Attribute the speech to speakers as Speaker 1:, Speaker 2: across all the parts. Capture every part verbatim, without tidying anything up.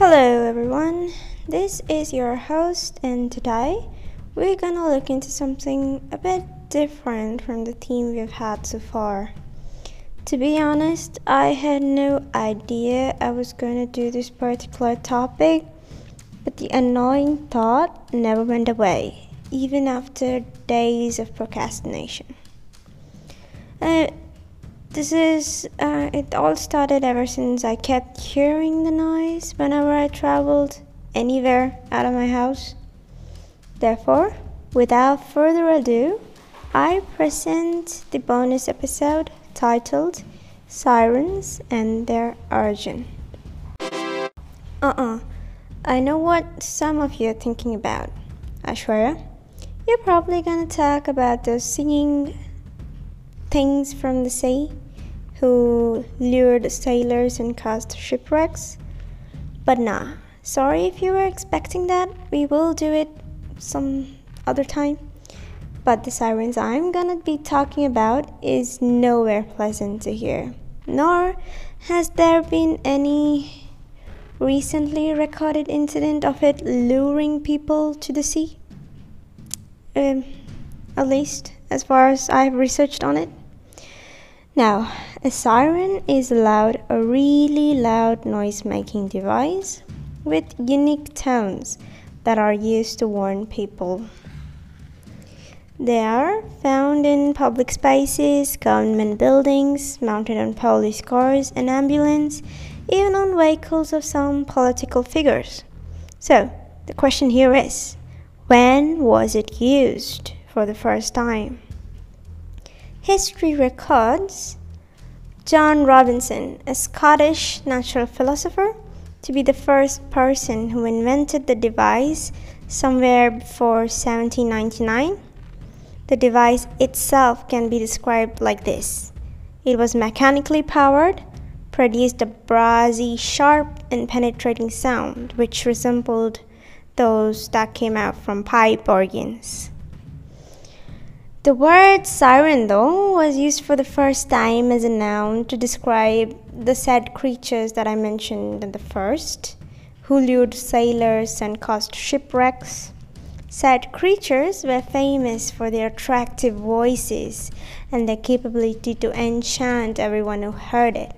Speaker 1: Hello everyone, this is your host, and today we're gonna look into something a bit different from the theme we've had so far. To be honest, I had no idea I was gonna do this particular topic, but the annoying thought never went away, even after days of procrastination. Uh, This is, uh, it all started ever since I kept hearing the noise whenever I traveled anywhere out of my house. Therefore, without further ado, I present the bonus episode titled Sirens and Their Origin. Uh-uh, I know what some of you are thinking about. Aishwarya, you're probably gonna talk about those singing things from the sea who lured sailors and caused shipwrecks. But nah, sorry if you were expecting that. We will do it some other time. But the sirens I'm gonna be talking about is nowhere pleasant to hear. Nor has there been any recently recorded incident of it luring people to the sea. Um, at least as far as I've researched on it. Now, a siren is loud, a really loud noise-making device with unique tones that are used to warn people. They are found in public spaces, government buildings, mounted on police cars and ambulance, even on vehicles of some political figures. So, the question here is, when was it used for the first time? History records John Robinson, a Scottish natural philosopher, to be the first person who invented the device somewhere before seventeen ninety-nine. The device itself can be described like this. It was mechanically powered, produced a brassy, sharp and penetrating sound which resembled those that came out from pipe organs. The word siren, though, was used for the first time as a noun to describe the said creatures that I mentioned in the first, who lured sailors and caused shipwrecks. Said creatures were famous for their attractive voices and their capability to enchant everyone who heard it.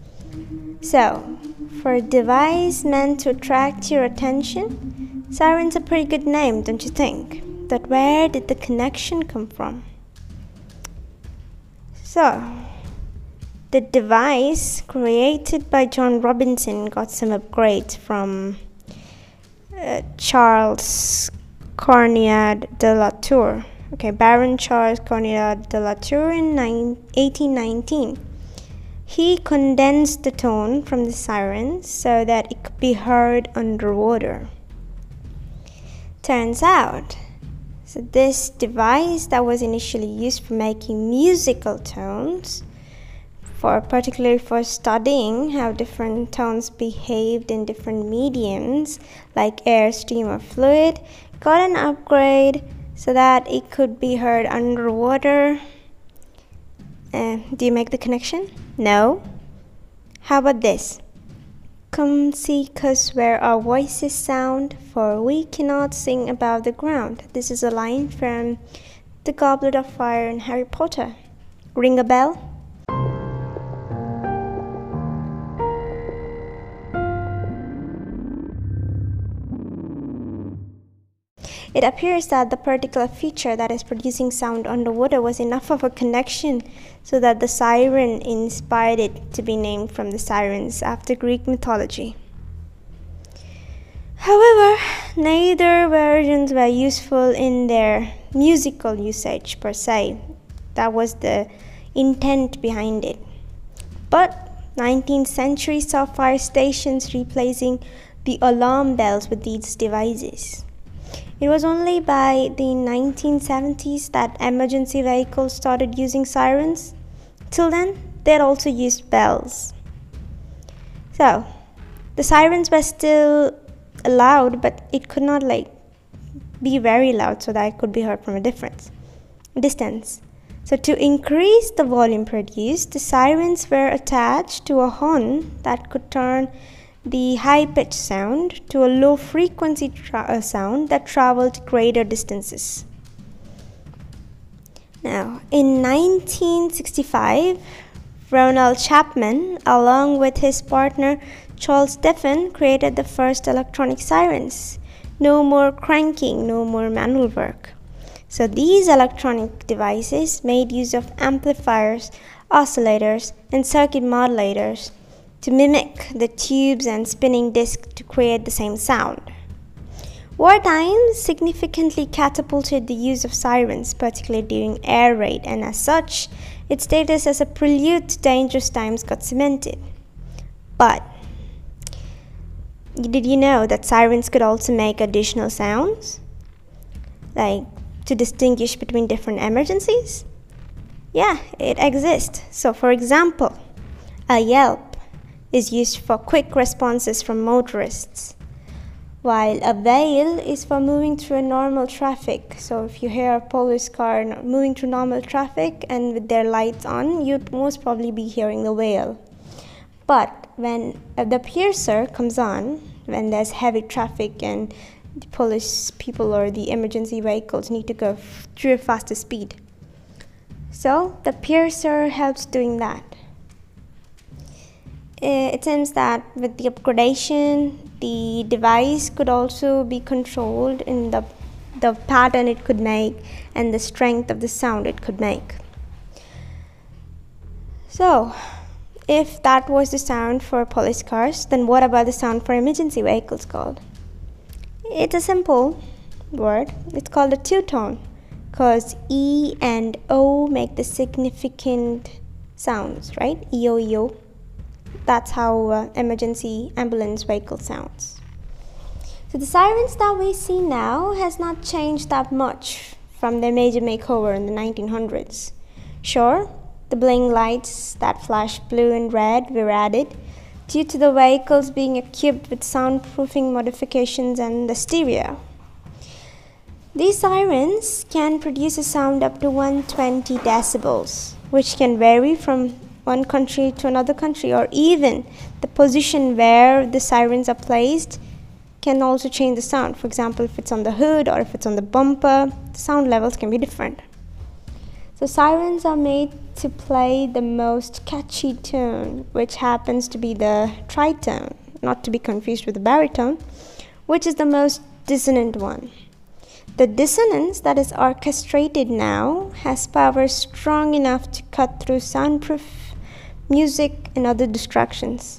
Speaker 1: So, for a device meant to attract your attention, siren's a pretty good name, don't you think? But where did the connection come from? So, the device created by John Robinson got some upgrades from uh, Charles Corniard de la Tour. Okay, Baron Charles Corniard de la Tour in eighteen nineteen. He condensed the tone from the sirens so that it could be heard underwater. Turns out, So this device that was initially used for making musical tones, for particularly for studying how different tones behaved in different mediums like air, steam or fluid, got an upgrade so that it could be heard underwater. Uh, do you make the connection? No? How about this? Come seek us where our voices sound, for we cannot sing above the ground. This is a line from The Goblet of Fire in Harry Potter. Ring a bell? It appears that the particular feature that is producing sound underwater was enough of a connection so that the siren inspired it to be named from the sirens after Greek mythology. However, neither versions were useful in their musical usage per se. That was the intent behind it. But nineteenth century saw fire stations replacing the alarm bells with these devices. It was only by the nineteen seventies that emergency vehicles started using sirens. Till then, they had also used bells. So, the sirens were still loud, but it could not like be very loud so that it could be heard from a difference, distance. So to increase the volume produced, the sirens were attached to a horn that could turn the high-pitched sound to a low-frequency tra- uh, sound that traveled greater distances. Now, in nineteen sixty-five, Ronald Chapman, along with his partner Charles Stephen, created the first electronic sirens. No more cranking, no more manual work. So these electronic devices made use of amplifiers, oscillators, and circuit modulators to mimic the tubes and spinning disc to create the same sound. Wartime significantly catapulted the use of sirens, particularly during air raid, and as such, its status as a prelude to dangerous times got cemented. But did you know that sirens could also make additional sounds? Like to distinguish between different emergencies? Yeah, it exists. So for example, a yelp is used for quick responses from motorists, while a wail is for moving through a normal traffic. So if you hear a police car moving through normal traffic and with their lights on, you'd most probably be hearing the wail. But when uh, the piercer comes on, when there's heavy traffic and the police people or the emergency vehicles need to go f- through a faster speed. So the piercer helps doing that. It seems that with the upgradation, the device could also be controlled in the, the pattern it could make and the strength of the sound it could make. So, if that was the sound for police cars, then what about the sound for emergency vehicles called? It's a simple word. It's called a two-tone, because E and O make the significant sounds, right? E O E O. That's how uh, emergency ambulance vehicle sounds. So the sirens that we see now has not changed that much from their major makeover in the nineteen hundreds. Sure, the bling lights that flash blue and red were added due to the vehicles being equipped with soundproofing modifications and the stereo. These sirens can produce a sound up to one hundred twenty decibels, which can vary from one country to another country, or even the position where the sirens are placed can also change the sound. For example, if it's on the hood or if it's on the bumper, the sound levels can be different. So sirens are made to play the most catchy tune, which happens to be the tritone, not to be confused with the baritone, which is the most dissonant one. The dissonance that is orchestrated now has power strong enough to cut through soundproof music and other distractions.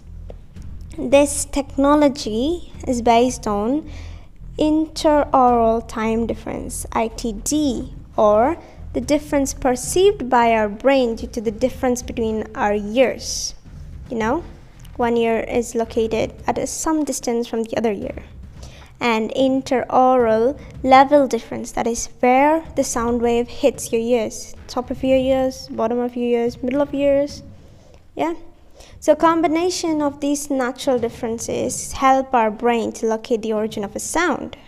Speaker 1: This technology is based on interaural time difference, I T D, or the difference perceived by our brain due to the difference between our ears. You know, one ear is located at a, some distance from the other ear. And interaural level difference, that is where the sound wave hits your ears, top of your ears, bottom of your ears, middle of your ears. Yeah. So combination of these natural differences help our brain to locate the origin of a sound.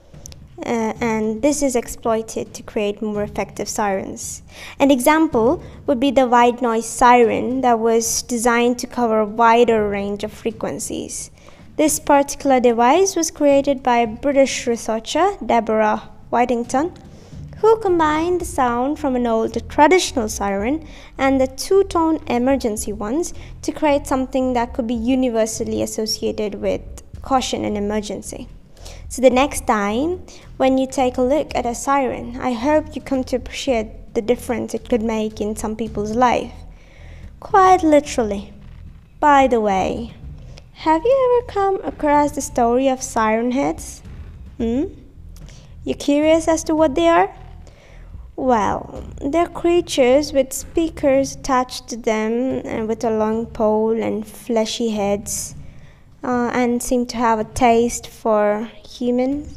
Speaker 1: Uh, and this is exploited to create more effective sirens. An example would be the white noise siren that was designed to cover a wider range of frequencies. This particular device was created by British researcher Deborah Whittington, who combined the sound from an old traditional siren and the two-tone emergency ones to create something that could be universally associated with caution and emergency. So the next time when you take a look at a siren, I hope you come to appreciate the difference it could make in some people's life. Quite literally. By the way, have you ever come across the story of siren heads? Hmm? You curious as to what they are? Well, they're creatures with speakers attached to them and with a long pole and fleshy heads, uh, and seem to have a taste for humans.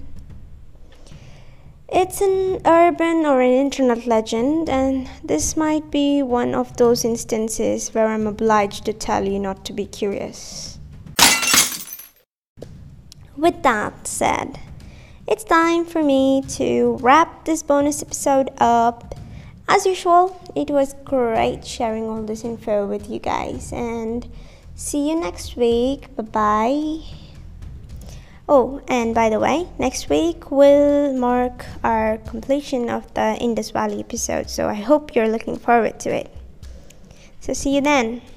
Speaker 1: It's an urban or an internet legend, and this might be one of those instances where I'm obliged to tell you not to be curious. With that said, it's time for me to wrap this bonus episode up. As usual, it was great sharing all this info with you guys, and See you next week. Bye bye. Oh, and by the way, next week will mark our completion of the Indus Valley episode, so I hope you're looking forward to it. So see you then.